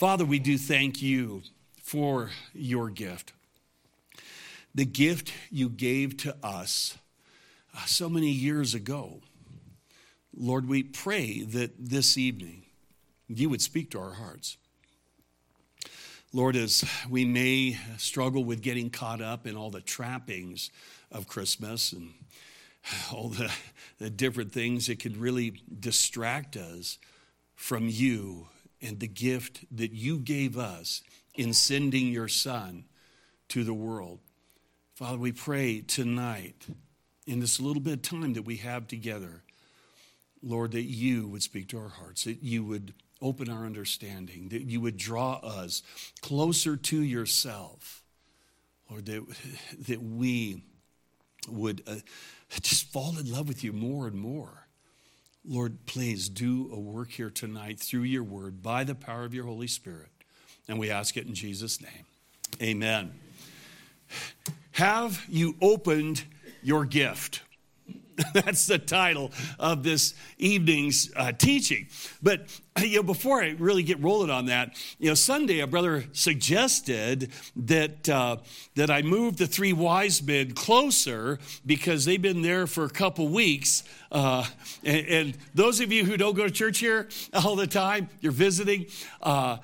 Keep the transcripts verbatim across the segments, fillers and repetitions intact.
Father, we do thank you for your gift. The gift you gave to us uh, so many years ago. Lord, we pray that this evening you would speak to our hearts. Lord, as we may struggle with getting caught up in all the trappings of Christmas and all the, the different things that could really distract us from you and the gift that you gave us in sending your Son to the world. Father, we pray tonight, in this little bit of time that we have together, Lord, that you would speak to our hearts, that you would open our understanding, that you would draw us closer to yourself. Lord, that, that we would uh, just fall in love with you more and more. Lord, please do a work here tonight through your word by the power of your Holy Spirit. And we ask it in Jesus' name. Amen. Have you opened your gift? That's the title of this evening's uh, teaching. But you know, before I really get rolling on that, you know, Sunday a brother suggested that uh, that I move the three wise men closer because they've been there for a couple weeks. Uh, and, and those of you who don't go to church here all the time, you're visiting. Uh,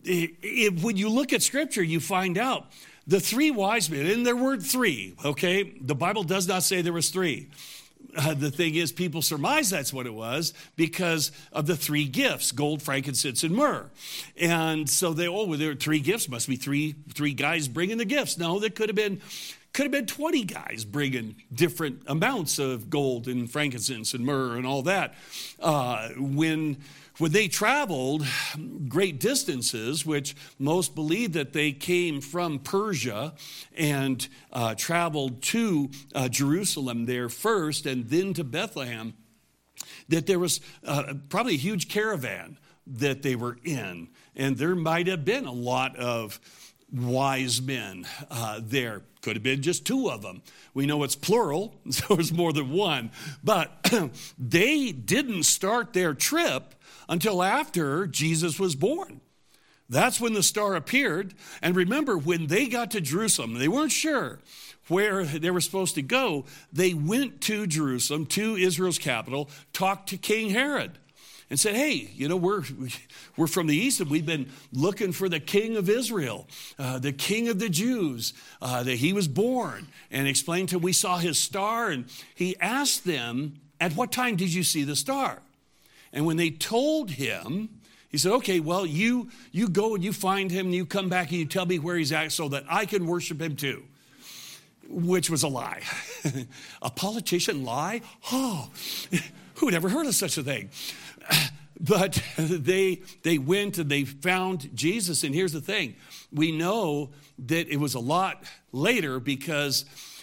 if, when you look at Scripture, you find out the three wise men, and there were three. Okay, the Bible does not say there was three. Uh, the thing is, people surmise that's what it was because of the three gifts, gold, frankincense, and myrrh. And so they, oh, well, there are three gifts, must be three three guys bringing the gifts. No, there could have been could have been twenty guys bringing different amounts of gold and frankincense and myrrh and all that. Uh, when When they traveled great distances, which most believe that they came from Persia and uh, traveled to uh, Jerusalem there first and then to Bethlehem, that there was uh, probably a huge caravan that they were in. And there might have been a lot of wise men uh, there. Could have been just two of them. We know it's plural, so there's more than one. But they didn't start their trip until after Jesus was born. That's when the star appeared. And remember, when they got to Jerusalem, they weren't sure where they were supposed to go. They went to Jerusalem, to Israel's capital, talked to King Herod and said, hey, you know, we're we're from the east and we've been looking for the king of Israel, uh, the king of the Jews, uh, that he was born. And explained to him, we saw his star. And he asked them, at what time did you see the star? And when they told him, he said, okay, well, you you go and you find him and you come back and you tell me where he's at so that I can worship him too. Which was a lie. A politician lie? Oh, who'd ever heard of such a thing? But they they went and they found Jesus. And here's the thing. We know that it was a lot later because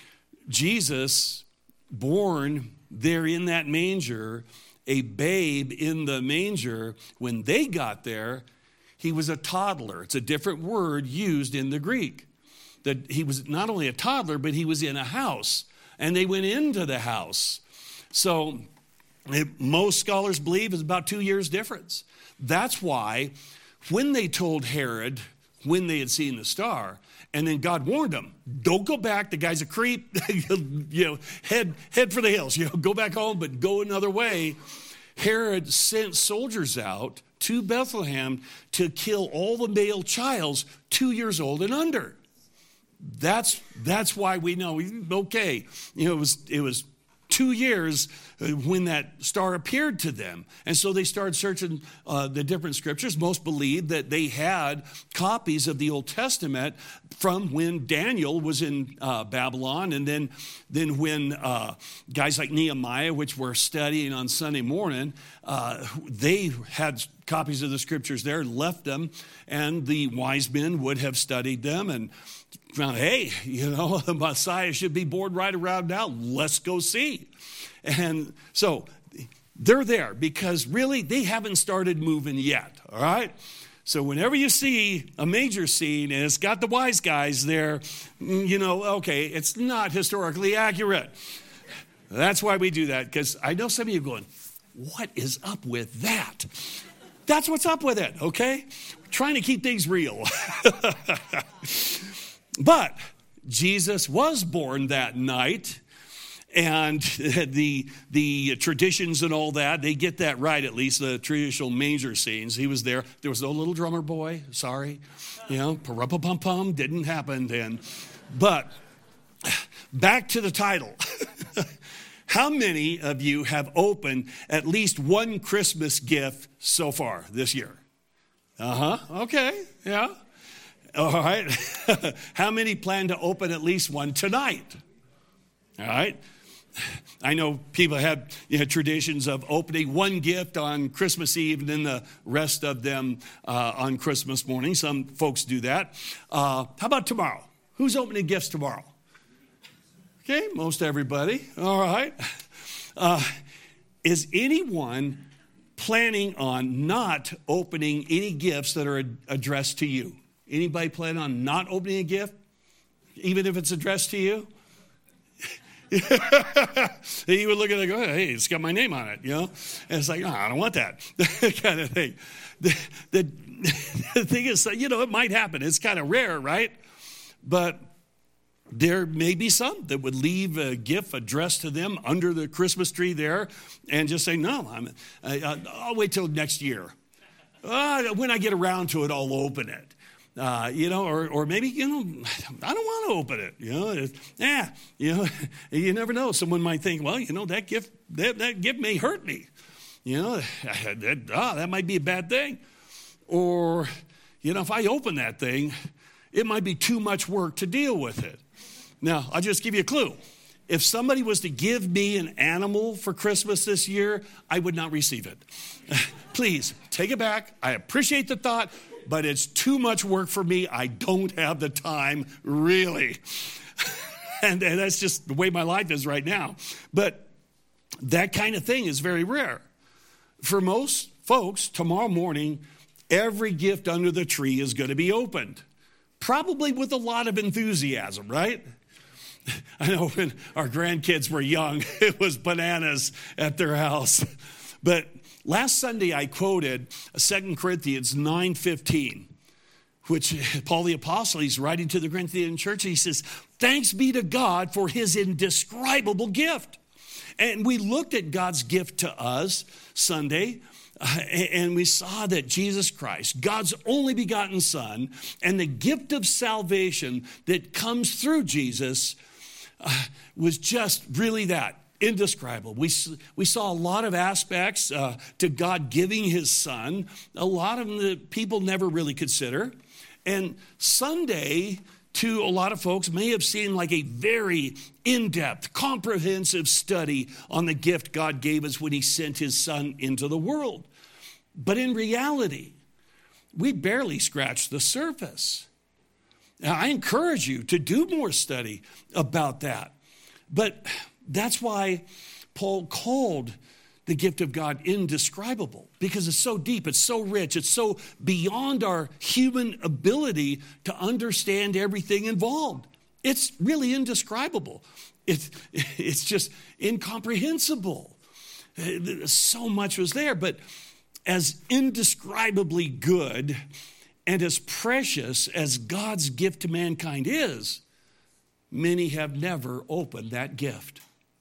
Jesus, born there in that manger, a babe in the manger, when they got there, he was a toddler. It's a different word used in the Greek. That he was not only a toddler, but he was in a house. And they went into the house. So it, most scholars believe it's about two years difference. That's why when they told Herod when they had seen the star, and then God warned them, don't go back. The guy's a creep. you know, head head for the hills. You know, go back home, but go another way. Herod sent soldiers out to Bethlehem to kill all the male childs two years old and under. That's that's why we know. Okay, you know, it was it was two years when that star appeared to them. And so they started searching uh, the different scriptures. Most believed that they had copies of the Old Testament from when Daniel was in uh, Babylon. And then, then when uh, guys like Nehemiah, which we're studying on Sunday morning, uh, they had copies of the scriptures there, left them, and the wise men would have studied them and found, hey, you know, the Messiah should be born right around now. Let's go see. And so they're there because really they haven't started moving yet, all right? So whenever you see a major scene and it's got the wise guys there, you know, okay, it's not historically accurate. That's why we do that, because I know some of you are going, what is up with that? That's what's up with it, okay? We're trying to keep things real. But Jesus was born that night, and the the traditions and all that, they get that right, at least the traditional manger scenes. He was there. There was no little drummer boy, sorry. You know, pa-rum-pa-pum-pum, didn't happen then. But back to the title. How many of you have opened at least one Christmas gift so far this year? Uh-huh, okay, yeah. All right. How many plan to open at least one tonight? All right. I know people have you know, traditions of opening one gift on Christmas Eve and then the rest of them uh, on Christmas morning. Some folks do that. Uh, how about tomorrow? Who's opening gifts tomorrow? Okay, most everybody. All right. Uh, is anyone planning on not opening any gifts that are addressed to you? Anybody plan on not opening a gift, even if it's addressed to you? You would look at it and go, hey, it's got my name on it, you know? And it's like, oh, I don't want that kind of thing. The, the, the thing is, you know, it might happen. It's kind of rare, right? But there may be some that would leave a gift addressed to them under the Christmas tree there and just say, no, I'm, I, I'll wait till next year. Uh, when I get around to it, I'll open it. Uh, you know, or or maybe, you know, I don't want to open it. You know, it's, yeah, you know, you never know. Someone might think, well, you know, that gift, that, that gift may hurt me. You know, that, oh, that might be a bad thing. Or, you know, if I open that thing, it might be too much work to deal with it. Now, I'll just give you a clue. If somebody was to give me an animal for Christmas this year, I would not receive it. Please, take it back. I appreciate the thought, but it's too much work for me. I don't have the time, really. and, and that's just the way my life is right now. But that kind of thing is very rare. For most folks, tomorrow morning, every gift under the tree is going to be opened. Probably with a lot of enthusiasm, right? I know when our grandkids were young, it was bananas at their house. But last Sunday, I quoted Second Corinthians nine fifteen, which Paul the Apostle, he's writing to the Corinthian church. He says, thanks be to God for his indescribable gift. And we looked at God's gift to us Sunday, uh, and we saw that Jesus Christ, God's only begotten Son, and the gift of salvation that comes through Jesus uh, was just really that. Indescribable. We, we saw a lot of aspects uh, to God giving his Son, a lot of them that people never really consider. And Sunday, to a lot of folks, may have seemed like a very in-depth, comprehensive study on the gift God gave us when he sent his Son into the world. But in reality, we barely scratched the surface. Now, I encourage you to do more study about that. But that's why Paul called the gift of God indescribable, because it's so deep, it's so rich, it's so beyond our human ability to understand everything involved. It's really indescribable. It's, it's just incomprehensible. So much was there, but as indescribably good and as precious as God's gift to mankind is, many have never opened that gift.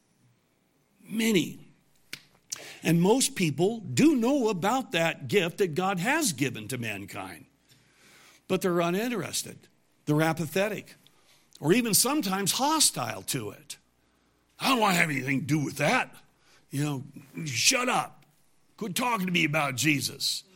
Many. And most people do know about that gift that God has given to mankind, but they're uninterested. They're apathetic, or even sometimes hostile to it. I don't want to have anything to do with that. You know, shut up. Quit talking to me about Jesus.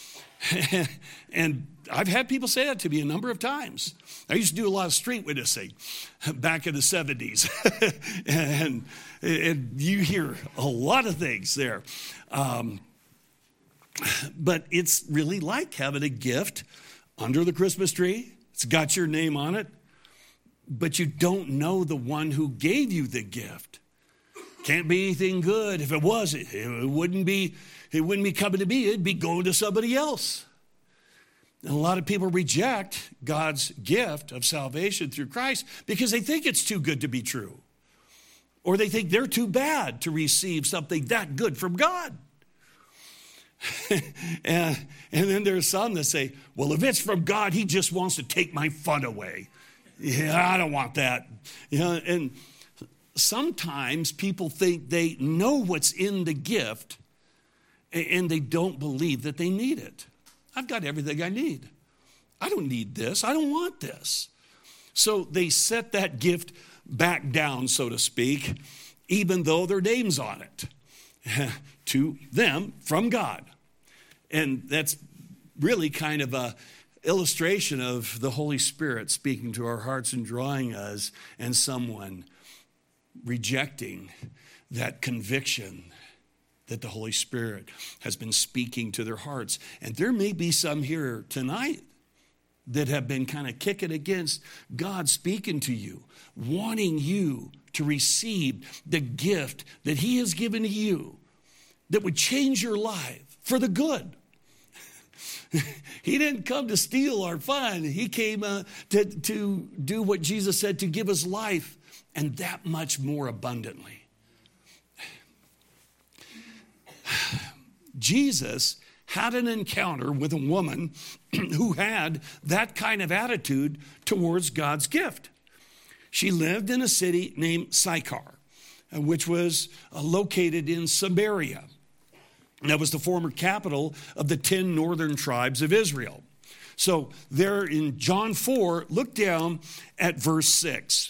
And I've had people say that to me a number of times. I used to do a lot of street witnessing back in the seventies. and, and you hear a lot of things there. Um, but it's really like having a gift under the Christmas tree. It's got your name on it, but you don't know the one who gave you the gift. Can't be anything good. If it was, it, it wouldn't be, it wouldn't be coming to me. It'd be going to somebody else. And a lot of people reject God's gift of salvation through Christ because they think it's too good to be true. Or they think they're too bad to receive something that good from God. and, and then there's some that say, well, if it's from God, he just wants to take my fun away. Yeah, I don't want that. You know, and sometimes people think they know what's in the gift and they don't believe that they need it. I've got everything I need. I don't need this. I don't want this. So they set that gift back down, so to speak, even though their name's on it, to them from God. And that's really kind of a illustration of the Holy Spirit speaking to our hearts and drawing us, and someone rejecting that conviction that the Holy Spirit has been speaking to their hearts. And there may be some here tonight that have been kind of kicking against God speaking to you, wanting you to receive the gift that he has given to you that would change your life for the good. He didn't come to steal our fun. He came uh, to, to do what Jesus said, to give us life, and that much more abundantly. Jesus had an encounter with a woman who had that kind of attitude towards God's gift. She lived in a city named Sychar, which was uh, located in Samaria. That was the former capital of the ten northern tribes of Israel. So there in John four, look down at verse six.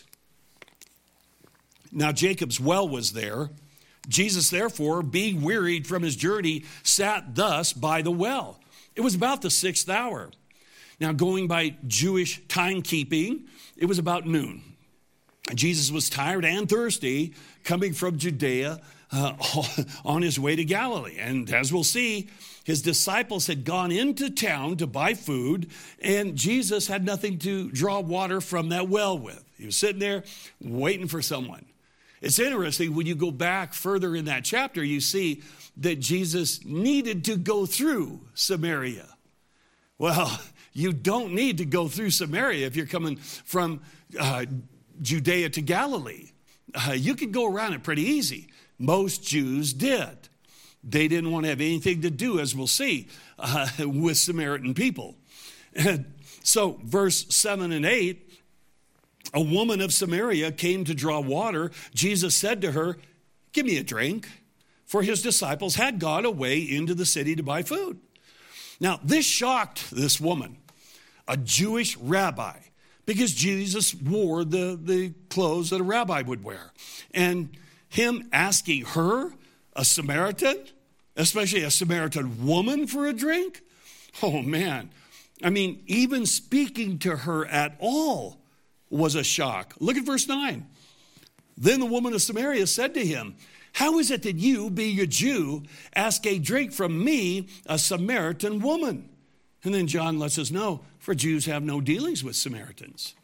Now Jacob's well was there. Jesus, therefore, being wearied from his journey, sat thus by the well. It was about the sixth hour. Now, going by Jewish timekeeping, it was about noon. Jesus was tired and thirsty, coming from Judea uh, on his way to Galilee. And as we'll see, his disciples had gone into town to buy food, and Jesus had nothing to draw water from that well with. He was sitting there waiting for someone. It's interesting, when you go back further in that chapter, you see that Jesus needed to go through Samaria. Well, you don't need to go through Samaria if you're coming from uh, Judea to Galilee. Uh, you could go around it pretty easy. Most Jews did. They didn't want to have anything to do, as we'll see, uh, with Samaritan people. And so verse seven and eight, a woman of Samaria came to draw water. Jesus said to her, give me a drink. For his disciples had gone away into the city to buy food. Now, this shocked this woman, a Jewish rabbi, because Jesus wore the, the clothes that a rabbi would wear. And him asking her, a Samaritan, especially a Samaritan woman, for a drink? Oh, man. I mean, even speaking to her at all was a shock. Look at verse nine. Then the woman of Samaria said to him, how is it that you, being a Jew, ask a drink from me, a Samaritan woman? And then John lets us know, for Jews have no dealings with Samaritans.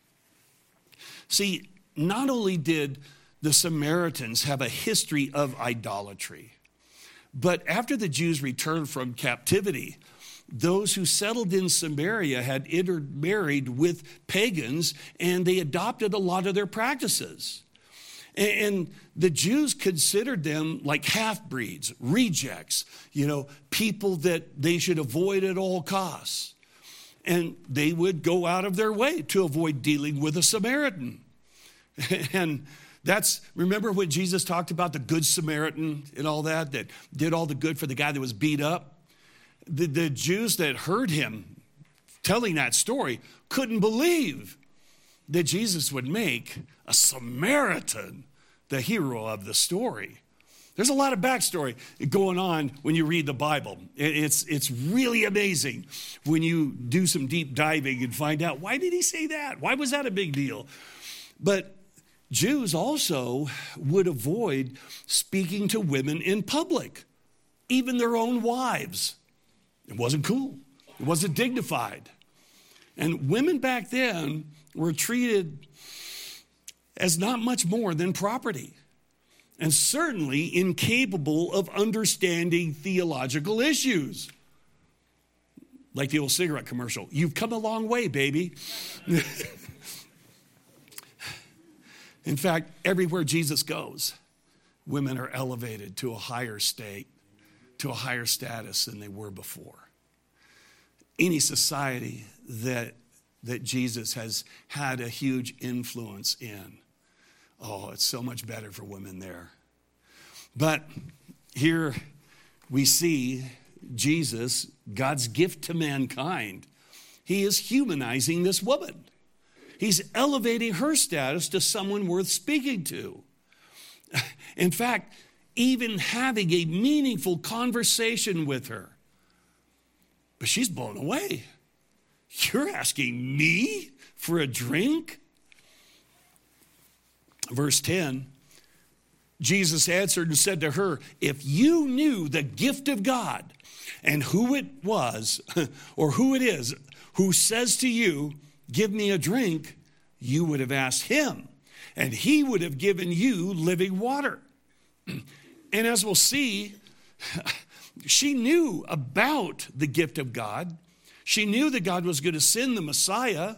See, not only did the Samaritans have a history of idolatry, but after the Jews returned from captivity, those who settled in Samaria had intermarried with pagans, and they adopted a lot of their practices. And the Jews considered them like half-breeds, rejects, you know, people that they should avoid at all costs. And they would go out of their way to avoid dealing with a Samaritan. And that's, remember when Jesus talked about the Good Samaritan and all that, that did all the good for the guy that was beat up? The, the Jews that heard him telling that story couldn't believe that Jesus would make a Samaritan the hero of the story. There's a lot of backstory going on when you read the Bible. It's, it's really amazing when you do some deep diving and find out, why did he say that? Why was that a big deal? But Jews also would avoid speaking to women in public, even their own wives. It wasn't cool. It wasn't dignified. And women back then were treated as not much more than property, and certainly incapable of understanding theological issues. Like the old cigarette commercial, you've come a long way, baby. In fact, everywhere Jesus goes, women are elevated to a higher state, to a higher status than they were before. Any society that, that Jesus has had a huge influence in, oh, it's so much better for women there. But here we see Jesus, God's gift to mankind. He is humanizing this woman. He's elevating her status to someone worth speaking to. In fact, even having a meaningful conversation with her. But she's blown away. You're asking me for a drink? Verse ten, Jesus answered and said to her, if you knew the gift of God and who it was, or who it is, who says to you, give me a drink, you would have asked him, and he would have given you living water. And as we'll see, she knew about the gift of God. She knew that God was going to send the Messiah.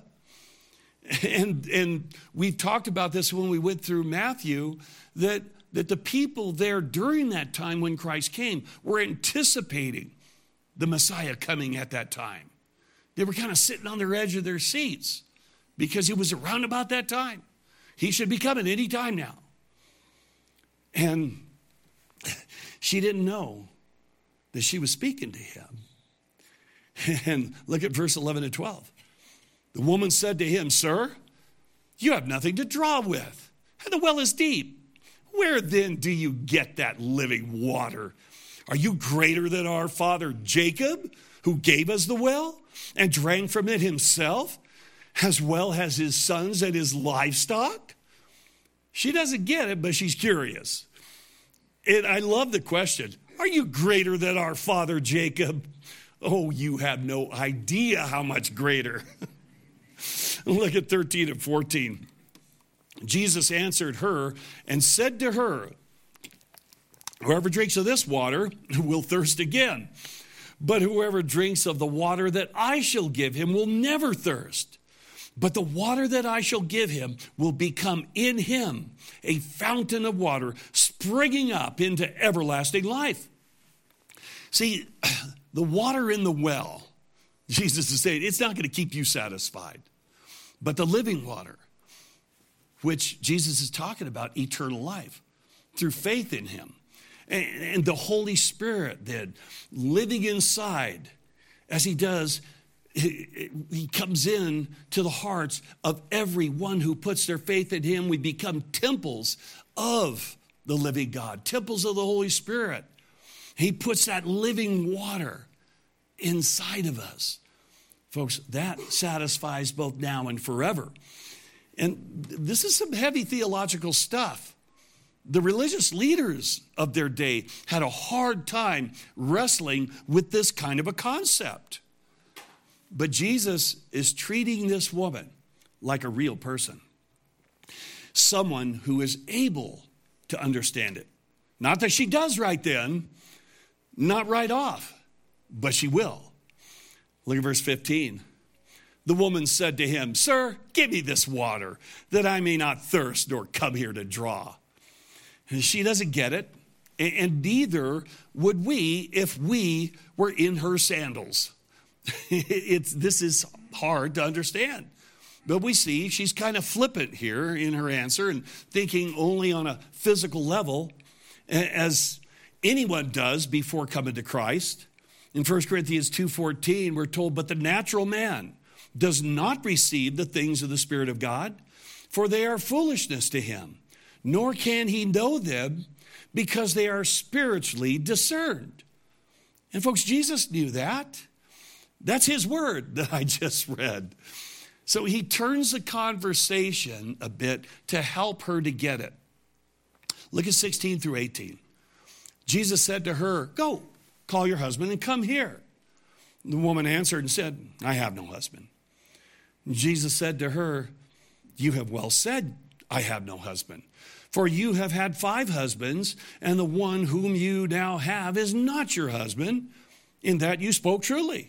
And, and we talked about this when we went through Matthew, that, that the people there during that time when Christ came were anticipating the Messiah coming at that time. They were kind of sitting on the edge of their seats because he was around about that time. He should be coming any time now. And she didn't know that she was speaking to him. And look at verse eleven and twelve. The woman said to him, sir, you have nothing to draw with, and the well is deep. Where then do you get that living water? Are you greater than our father Jacob, who gave us the well and drank from it himself, as well as his sons and his livestock? She doesn't get it, but she's curious. And I love the question, are you greater than our father Jacob? Oh, you have no idea how much greater. Look at thirteen and fourteen. Jesus answered her and said to her, whoever drinks of this water will thirst again. But whoever drinks of the water that I shall give him will never thirst. But the water that I shall give him will become in him a fountain of water springing up into everlasting life. See, the water in the well, Jesus is saying, it's not going to keep you satisfied. But the living water, which Jesus is talking about, eternal life, through faith in him. And, and the Holy Spirit then living inside as he does, he, he comes in to the hearts of everyone who puts their faith in him. We become temples of the living God, temples of the Holy Spirit. He puts that living water inside of us. Folks, that satisfies both now and forever. And this is some heavy theological stuff. The religious leaders of their day had a hard time wrestling with this kind of a concept. But Jesus is treating this woman like a real person, someone who is able to understand it. Not that she does right then, not right off, but she will. Look at verse fifteen. The woman said to him, sir, give me this water that I may not thirst nor come here to draw. And she doesn't get it, and neither would we if we were in her sandals. It's, this is hard to understand. But we see she's kind of flippant here in her answer and thinking only on a physical level, as anyone does before coming to Christ. In First Corinthians two fourteen, we're told, but the natural man does not receive the things of the Spirit of God, for they are foolishness to him, nor can he know them because they are spiritually discerned. And folks, Jesus knew that. That's his word that I just read. So he turns the conversation a bit to help her to get it. Look at sixteen through eighteen. Jesus said to her, go, call your husband and come here. The woman answered and said, I have no husband. And Jesus said to her, you have well said, I have no husband. For you have had five husbands, and the one whom you now have is not your husband. In that you spoke truly.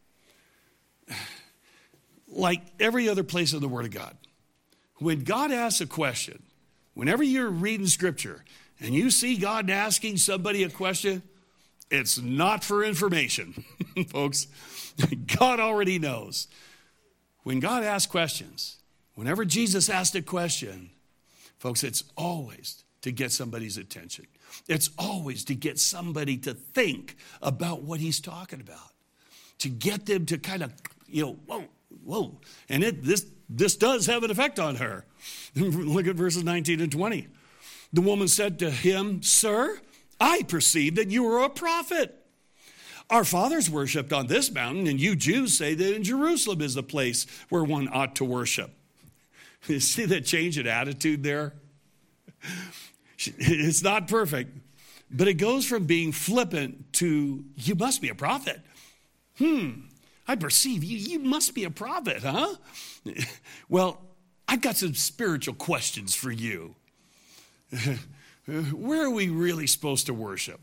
Like every other place in the Word of God, when God asks a question, whenever you're reading Scripture and you see God asking somebody a question, It's not for information, folks. God already knows. When God asks questions, whenever Jesus asked a question, folks, it's always to get somebody's attention. It's always to get somebody to think about what he's talking about, to get them to kind of, you know, whoa, whoa. And it, this, this does have an effect on her. Look at verses nineteen and twenty. The woman said to him, "Sir, I perceive that you are a prophet. Our fathers worshipped on this mountain, and you Jews say that in Jerusalem is the place where one ought to worship." You see that change in attitude there? It's not perfect, but it goes from being flippant to, "You must be a prophet. Hmm, I perceive you, you must be a prophet, huh? Well, I've got some spiritual questions for you. Where are we really supposed to worship?"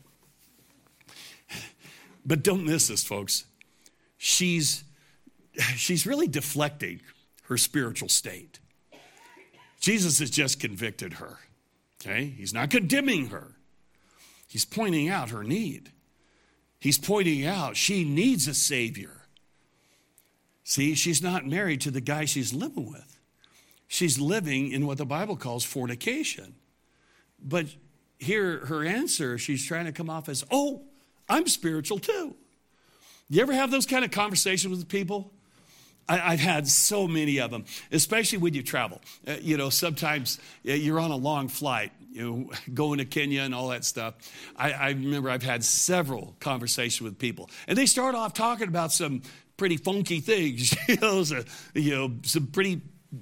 But don't miss this, folks. She's, she's really deflecting her spiritual state. Jesus has just convicted her. Okay? He's not condemning her. He's pointing out her need. He's pointing out she needs a Savior. See, she's not married to the guy she's living with. She's living in what the Bible calls fornication. But here, her answer, she's trying to come off as, "Oh, I'm spiritual too." You ever have those kind of conversations with people? I, I've had so many of them, especially when you travel. Uh, you know, sometimes uh, you're on a long flight, you know, going to Kenya and all that stuff. I, I remember I've had several conversations with people, and they start off talking about some pretty funky things, you know, so, you know, some pretty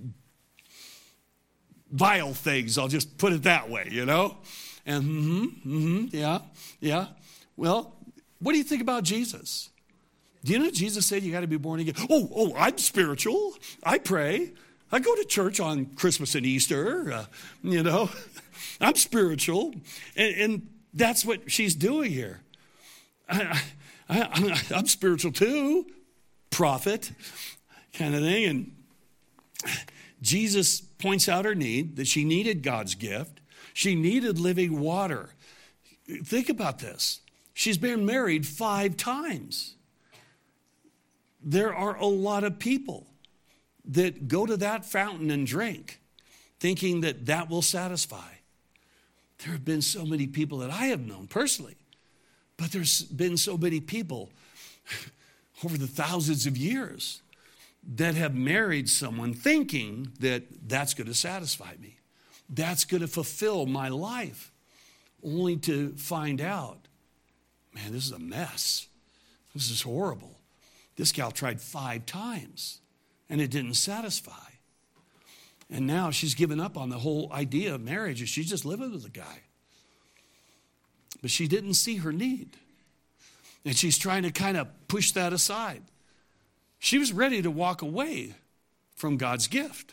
vile things. I'll just put it that way, you know. And mm-hmm, mm-hmm, yeah, yeah. Well, what do you think about Jesus? Do you know Jesus said you got to be born again? Oh, oh, I'm spiritual. I pray. I go to church on Christmas and Easter. Uh, you know, I'm spiritual. And, and that's what she's doing here. I, I, I'm spiritual too, prophet kind of thing. And Jesus points out her need, that she needed God's gift. She needed living water. Think about this. She's been married five times. There are a lot of people that go to that fountain and drink, thinking that that will satisfy. There have been so many people that I have known personally, but there's been so many people over the thousands of years that have married someone thinking that that's going to satisfy me. That's going to fulfill my life, only to find out, man, this is a mess. This is horrible. This gal tried five times, and it didn't satisfy. And now she's given up on the whole idea of marriage, and she's just living with the guy. But she didn't see her need. And she's trying to kind of push that aside. She was ready to walk away from God's gift.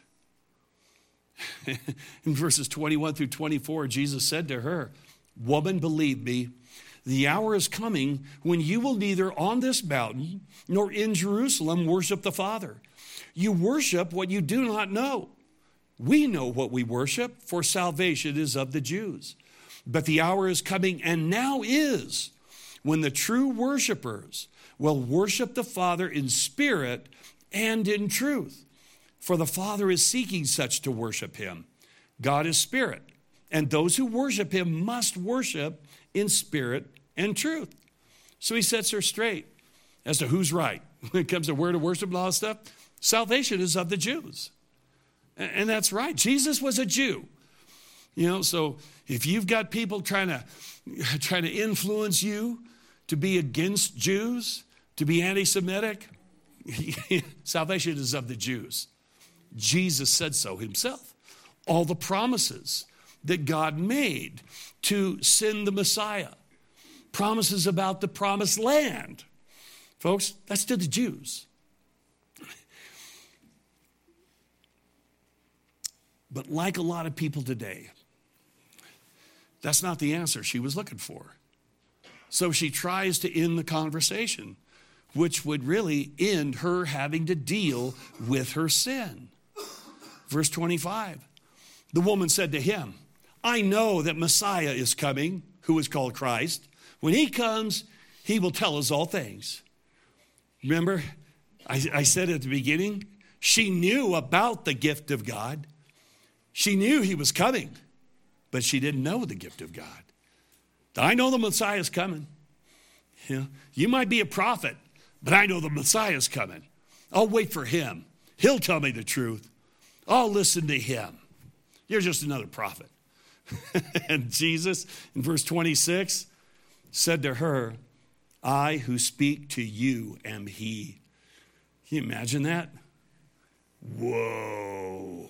In verses twenty-one through twenty-four, Jesus said to her, "Woman, believe me, the hour is coming when you will neither on this mountain nor in Jerusalem worship the Father. You worship what you do not know. We know what we worship, for salvation is of the Jews. But the hour is coming, and now is, when the true worshipers will worship the Father in spirit and in truth. For the Father is seeking such to worship him. God is spirit, and those who worship him must worship in spirit and truth." So he sets her straight as to who's right. When it comes to where to worship and all that stuff, salvation is of the Jews. And that's right. Jesus was a Jew. You know, so if you've got people trying to, trying to influence you to be against Jews, to be anti-Semitic, salvation is of the Jews. Jesus said so himself. All the promises that God made to send the Messiah, promises about the promised land, folks, that's to the Jews. But like a lot of people today, that's not the answer she was looking for. So she tries to end the conversation, which would really end her having to deal with her sin. Verse twenty-five, the woman said to him, "I know that Messiah is coming," who is called Christ. "When he comes, he will tell us all things. Remember, I, I said at the beginning, she knew about the gift of God. She knew he was coming, but she didn't know the gift of God. I know the Messiah's coming. You know, you might be a prophet, but I know the Messiah's coming. I'll wait for him. He'll tell me the truth. I'll listen to him. You're just another prophet. And Jesus, in verse twenty-six, said to her, I who speak to you am he. Can you imagine that? Whoa.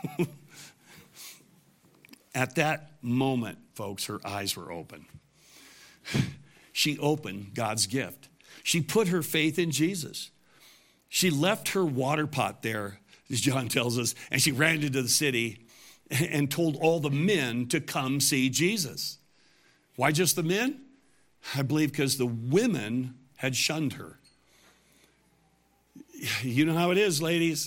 At that moment, folks, her eyes were open. She opened God's gift. She put her faith in Jesus. She left her water pot there, as John tells us, and she ran into the city and told all the men to come see Jesus. Why just the men? I believe because the women had shunned her. You know how it is, ladies.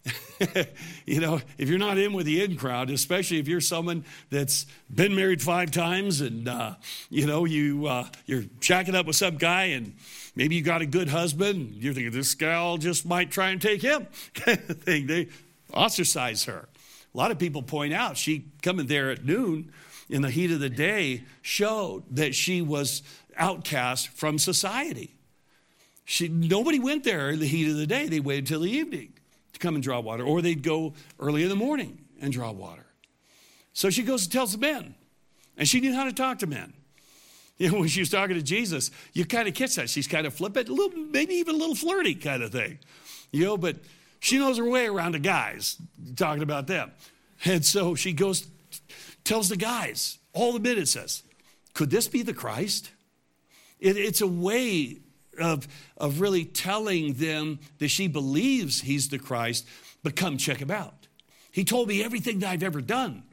You know, if you're not in with the in crowd, especially if you're someone that's been married five times and, uh, you know, you, uh, you're shacking up with some guy and maybe you got a good husband, you're thinking this gal just might try and take him kind of thing. They ostracize her. A lot of people point out she coming there at noon in the heat of the day showed that she was outcast from society. She, nobody went there in the heat of the day. They waited till the evening to come and draw water, or they'd go early in the morning and draw water. So she goes and tells the men, and she knew how to talk to men. You know, when she was talking to Jesus, you kind of catch that. She's kind of flippant, a little, maybe even a little flirty kind of thing, you know, but she knows her way around to guys, talking about them. And so she goes, tells the guys, all the men, it says, could this be the Christ? It, it's a way of, of really telling them that she believes he's the Christ, but come check him out. He told me everything that I've ever done.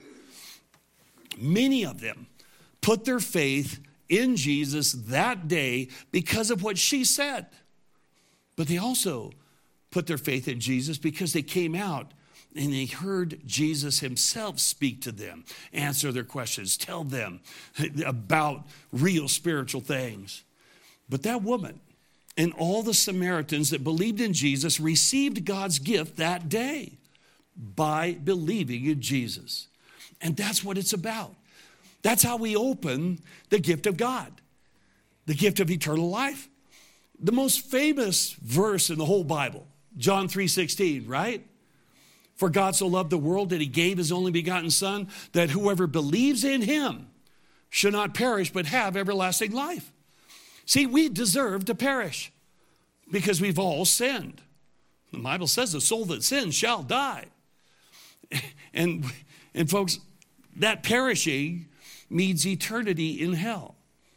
Many of them put their faith in Jesus that day because of what she said. But they also put their faith in Jesus because they came out and they heard Jesus himself speak to them, answer their questions, tell them about real spiritual things. But that woman and all the Samaritans that believed in Jesus received God's gift that day by believing in Jesus. And that's what it's about. That's how we open the gift of God, the gift of eternal life. The most famous verse in the whole Bible, John three sixteen, right? For God so loved the world that he gave his only begotten Son, that whoever believes in him should not perish but have everlasting life. See, we deserve to perish because we've all sinned. The Bible says the soul that sins shall die. And, and folks, that perishing means eternity in hell.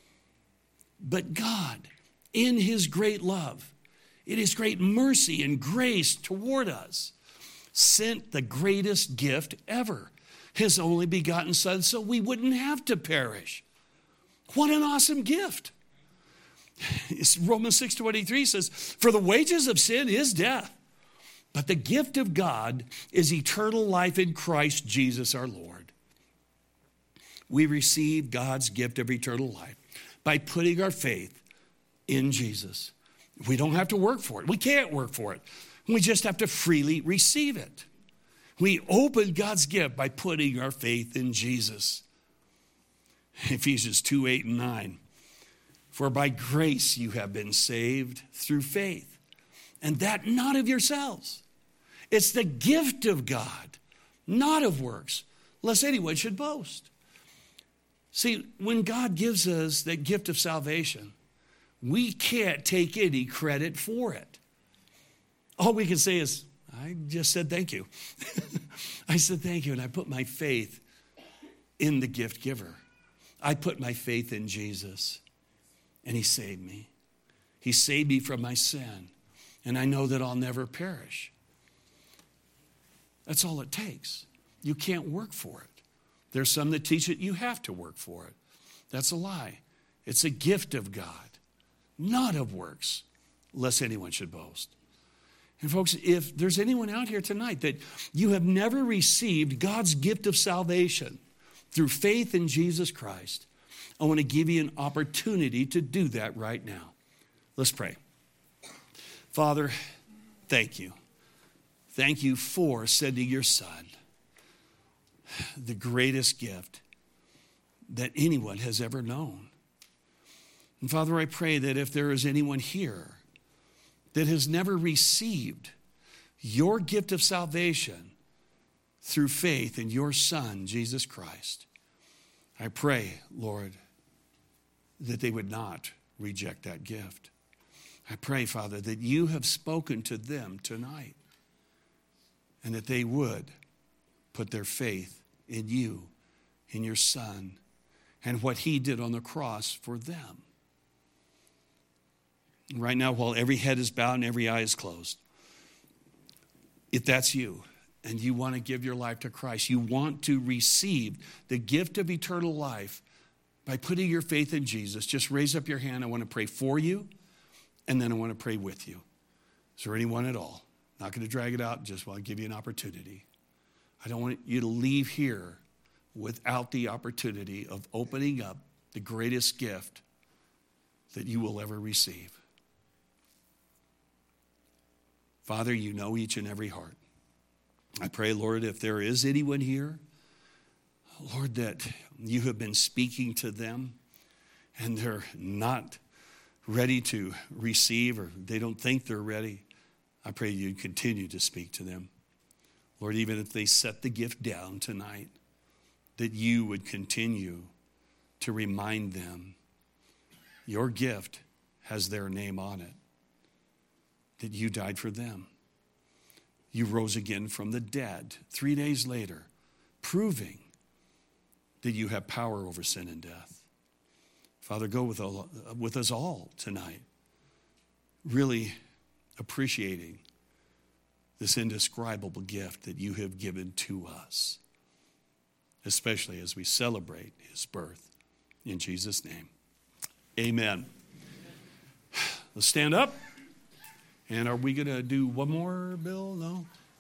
But God, in his great love, in his great mercy and grace toward us, sent the greatest gift ever, his only begotten Son, so we wouldn't have to perish. What an awesome gift. Romans six twenty-three says, for the wages of sin is death, but the gift of God is eternal life in Christ Jesus our Lord. We receive God's gift of eternal life by putting our faith in Jesus. We don't have to work for it. We can't work for it. We just have to freely receive it. We open God's gift by putting our faith in Jesus. Ephesians two, eight, and nine. For by grace you have been saved through faith, and that not of yourselves. It's the gift of God, not of works, lest anyone should boast. See, when God gives us that gift of salvation, we can't take any credit for it. All we can say is, I just said thank you. I said thank you, and I put my faith in the gift giver. I put my faith in Jesus, and he saved me. He saved me from my sin, and I know that I'll never perish. That's all it takes. You can't work for it. There's some that teach it you have to work for it. That's a lie. It's a gift of God, not of works, lest anyone should boast. And folks, if there's anyone out here tonight that you have never received God's gift of salvation through faith in Jesus Christ, I want to give you an opportunity to do that right now. Let's pray. Father, thank you. Thank you for sending your Son, the greatest gift that anyone has ever known. And Father, I pray that if there is anyone here that has never received your gift of salvation through faith in your Son, Jesus Christ, I pray, Lord, that they would not reject that gift. I pray, Father, that you have spoken to them tonight and that they would put their faith in you, in your Son, and what he did on the cross for them. Right now, while every head is bowed and every eye is closed, if that's you and you want to give your life to Christ, you want to receive the gift of eternal life by putting your faith in Jesus, just raise up your hand. I want to pray for you, and then I want to pray with you. Is there anyone at all? Not going to drag it out, just want to give you an opportunity. I don't want you to leave here without the opportunity of opening up the greatest gift that you will ever receive. Father, you know each and every heart. I pray, Lord, if there is anyone here, Lord, that you have been speaking to them and they're not ready to receive, or they don't think they're ready, I pray you continue to speak to them. Lord, even if they set the gift down tonight, that you would continue to remind them your gift has their name on it, that you died for them. You rose again from the dead three days later, proving that you have power over sin and death. Father, go with, all, with us all tonight, really appreciating this indescribable gift that you have given to us, especially as we celebrate his birth. In Jesus' name, amen. Let's stand up. And are we going to do one more, Bill? No?